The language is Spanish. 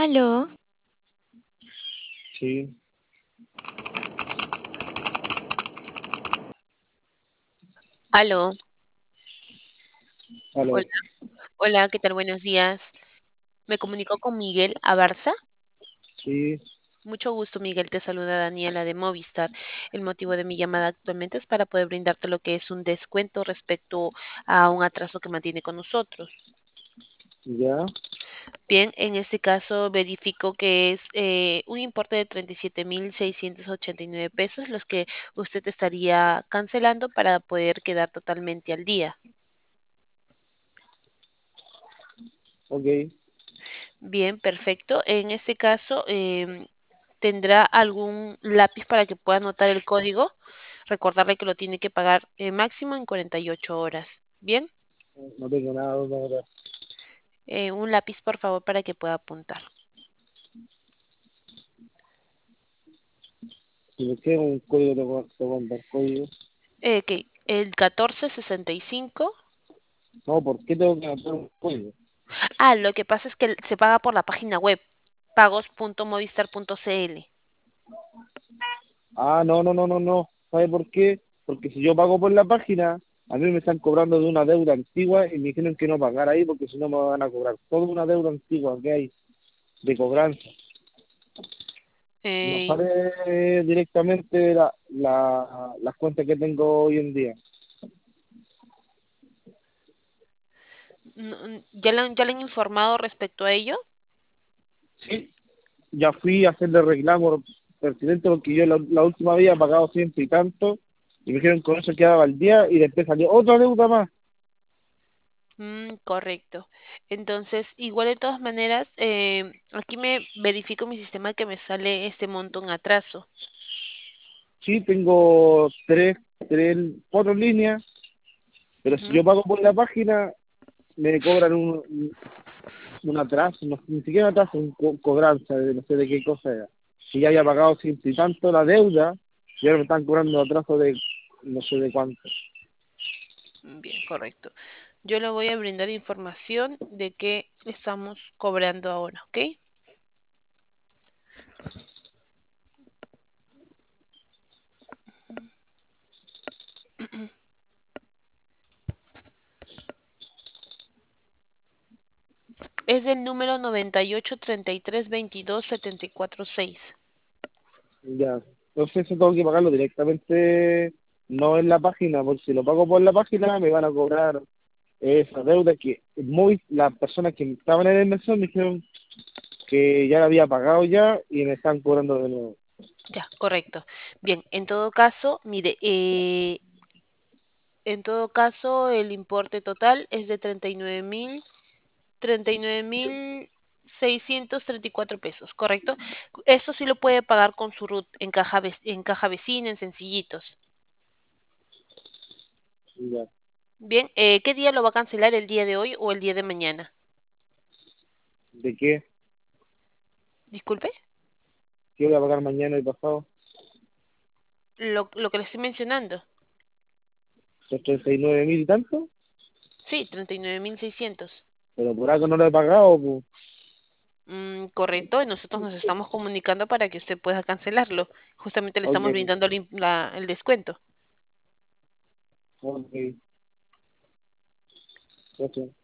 Aló, Sí, aló, aló, hola, hola, ¿qué tal? Buenos días. Me comunico con Miguel Abarza. sí, Mucho gusto, Miguel. Te saluda Daniela de Movistar. El motivo de mi llamada actualmente es para poder brindarte lo que es un descuento respecto a un atraso que mantiene con nosotros. ya, Bien, en este caso verifico que es un importe de 37.689 pesos los que usted estaría cancelando para poder quedar totalmente al día. ok. Bien, perfecto. En este caso, ¿tendrá algún lápiz para que pueda anotar el código? Recordarle que lo tiene que pagar máximo en 48 horas. Bien, No tengo nada ahora. un lápiz por favor para que pueda apuntar. Si me queda un código, te voy a mandar código. Ok, el 1465. No, ¿por qué tengo que anotar un código? Ah, lo que pasa es que se paga por la página web, pagos.movistar.cl. Ah, no, no, no, no, no. ¿Sabe por qué? Porque si yo pago por la página, a mí me están cobrando de una deuda antigua y me dijeron que no pagar ahí porque si no me van a cobrar toda una deuda antigua que hay de cobranza. No Eh, sale directamente las cuentas que tengo hoy en día. ¿Ya le han informado respecto a ello? Sí, ya fui a hacerle reclamo pertinente porque yo la última vez he pagado ciento y tanto y me dijeron que con eso quedaba al día y después salió otra deuda más. Correcto. Entonces, igual de todas maneras, aquí me verifico mi sistema que me sale este monto en atraso. Sí, tengo cuatro líneas, pero si Ujú. yo pago por la página me cobran un atraso, no, ni siquiera un atraso, cobranza de no sé de qué cosa era. Si ya había pagado ciento y tanto la deuda y ahora me están cobrando atraso de no sé de cuánto. Bien, correcto. Yo le voy a brindar información de qué estamos cobrando ahora, ¿ok? Es el número 98332274 6. Ya. Entonces eso tengo que pagarlo directamente, no en la página, porque si lo pago por la página me van a cobrar esa deuda que muy las personas que estaban en el inversión me dijeron que ya la había pagado ya y me están cobrando de nuevo. Ya, correcto. Bien, en todo caso, mire, el importe total es de 39.634 pesos, ¿correcto? Esto sí lo puede pagar con su RUT en caja vecina, en sencillitos. Ya. Bien, ¿qué día lo va a cancelar? ¿El día de hoy o el día de mañana? ¿De qué? Disculpe, ¿Qué voy a pagar mañana y pasado? lo que le estoy mencionando. Los 39.000 y tanto, Sí, 39.600. pero por algo no lo he pagado, pues. Correcto, y nosotros nos estamos comunicando para que usted pueda cancelarlo. Justamente le Ok, estamos brindando el descuento. ok, gracias.